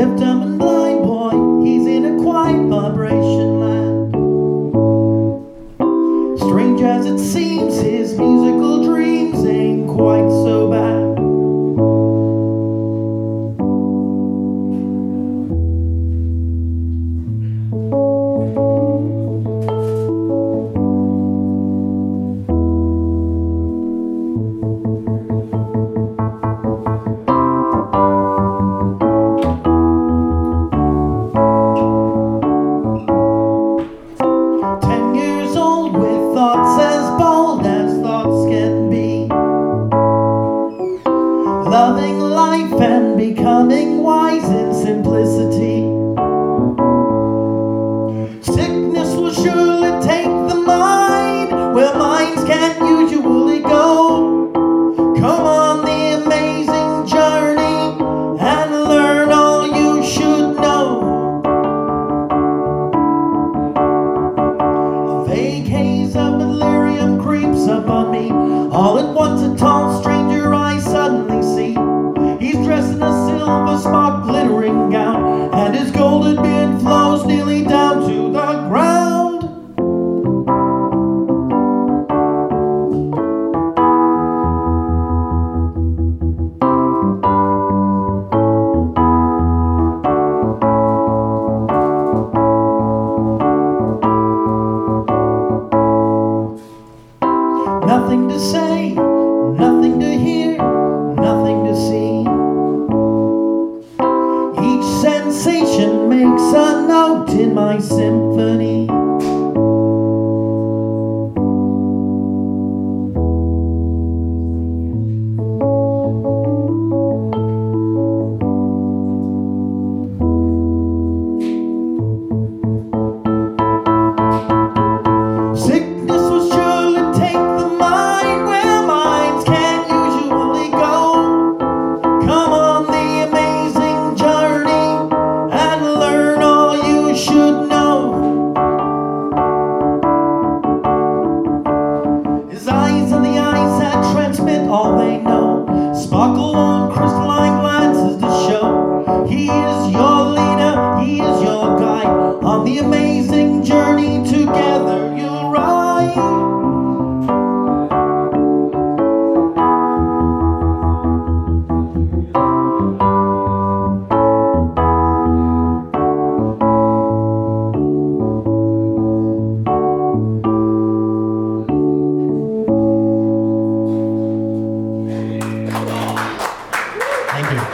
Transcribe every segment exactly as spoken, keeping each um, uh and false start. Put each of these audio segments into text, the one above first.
deaf, dumb, and blind boy, he's in a quiet vibration land. Strange as it seems, his musical dreams ain't quite so bad. Loving life and becoming wise in simplicity. Sickness will surely take the mind where minds can't usually go. Come on the amazing journey and learn all you should know. A vague haze of delirium creeps up on me. All at once a tall stranger I suddenly see. He's dressed in a silver smock glittering gown, and his golden beard flows nearly down to the ground. Nothing to say, nothing to hear, nothing to see. Each sensation makes a note in my symphony. All they know, sparkle on crystalline glances to show he is your leader, he is your guide. On the amazing journey together you'll ride. Thank you.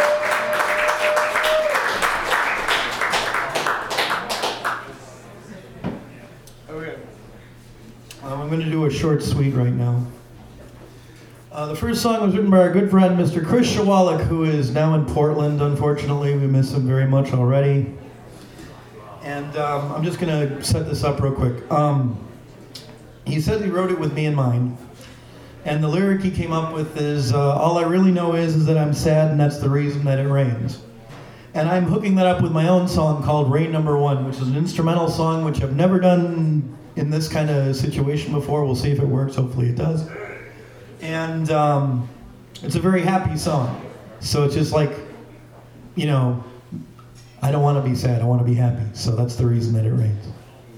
Okay. Um, I'm going to do a short suite right now. Uh, the first song was written by our good friend, Mister Chris Shawalik, who is now in Portland, unfortunately. We miss him very much already. And um, I'm just going to set this up real quick. Um, he said he wrote it with me in mind. And the lyric he came up with is, uh, all I really know is, is that I'm sad and that's the reason that it rains. And I'm hooking that up with my own song called Rain Number One, which is an instrumental song which I've never done in this kind of situation before. We'll see if it works, hopefully it does. And um, it's a very happy song. So it's just like, you know, I don't want to be sad, I want to be happy. So that's the reason that it rains.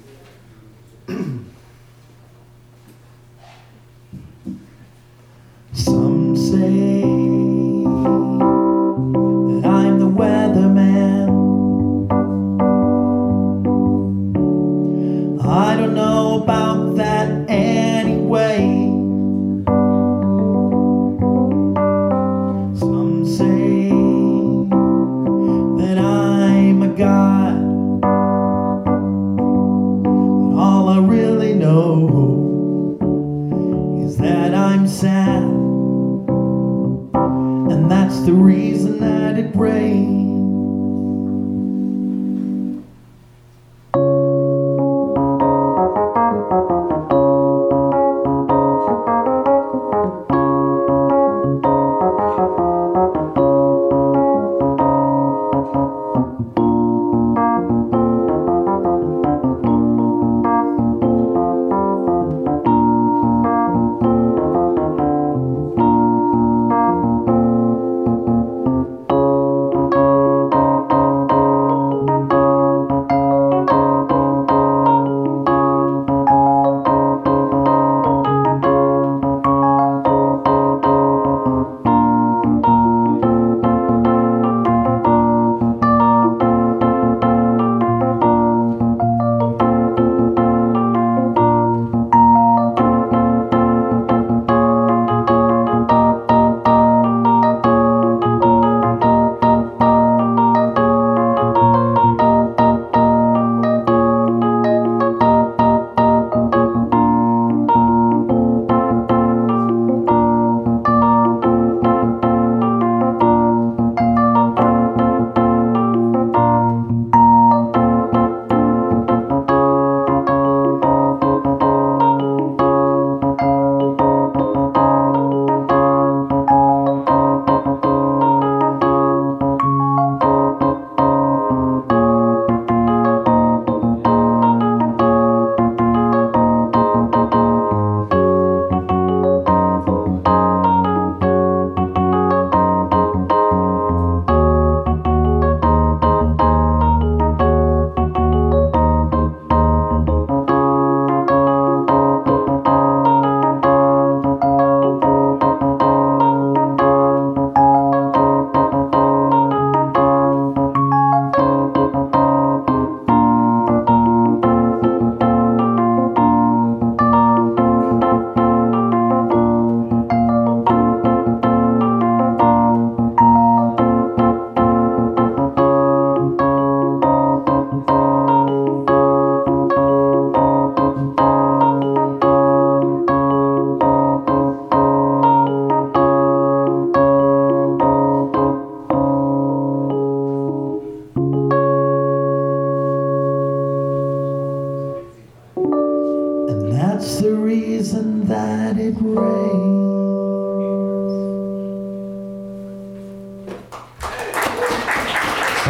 Some say that I'm the weatherman. I don't know about that anyway. Some say that I'm a god, but all I really know is that I'm sad. And that's the reason that it rains.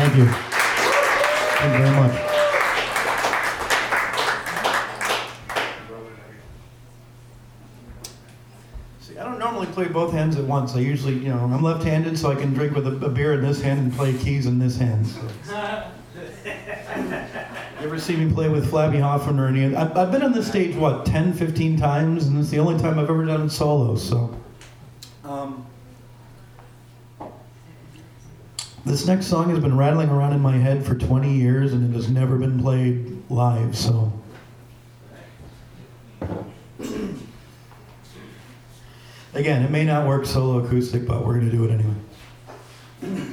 Thank you. Thank you very much. See, I don't normally play both hands at once. I usually, you know, I'm left-handed, so I can drink with a, a beer in this hand and play keys in this hand. So. You ever see me play with Flabby Hoffman or any of I've, I've been on this stage, what, ten, fifteen times, and it's the only time I've ever done it solo, so. Um, this next song has been rattling around in my head for twenty years, and it has never been played live, so. Again, it may not work solo acoustic, but we're going to do it anyway.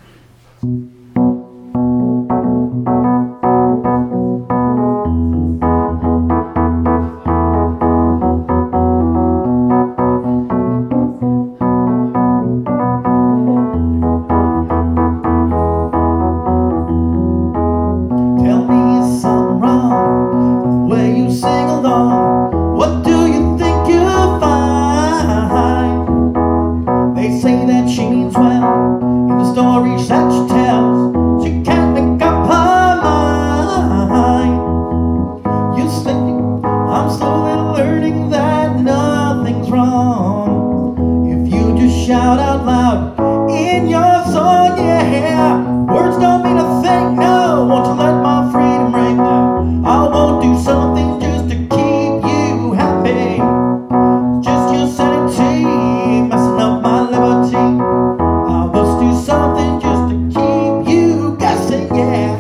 Shout out loud in your song, yeah. Words don't mean a thing, no. Won't you let my freedom ring out? I won't do something just to keep you happy. Just your sanity, messing up my liberty. I must do something just to keep you guessing, yeah.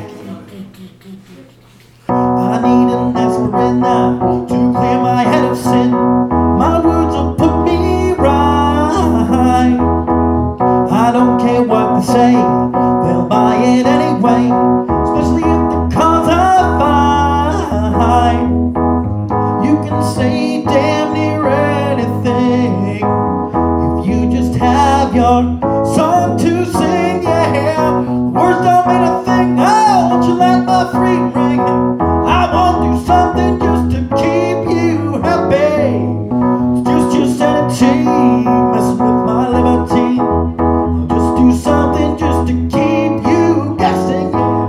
I need an aspirin now to clear my head of sin. My words will put me right. I don't care what they say, they'll buy it anyway, especially if the cause I find. You can say damn near anything if you just have your song to sing, yeah. Words don't mean a thing, oh, won't you let my freedom ring? I won't do something just to keep you happy. It's just your sanity, messing with my liberty. Do something just to keep you guessing, yeah.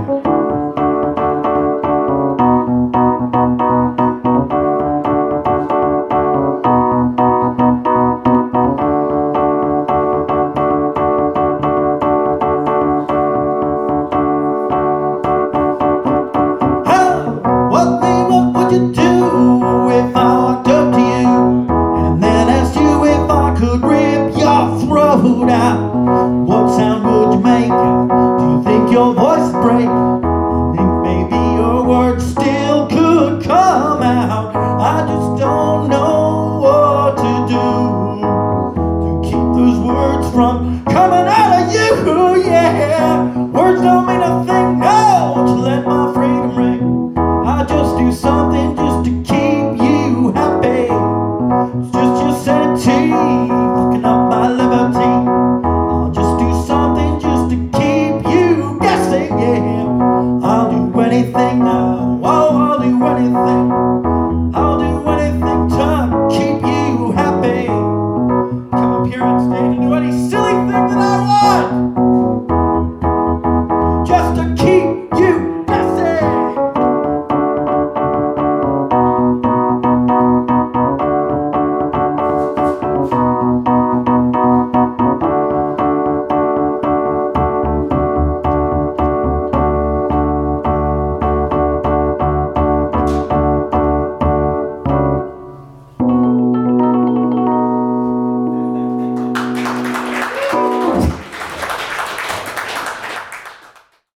How, what, babe, what would you do if I walked up to you and then asked you if I could rip your throat out? What sound would you make? Do you think your voice would break? I think maybe your words still could come out. I just don't know what to do to keep those words from coming out.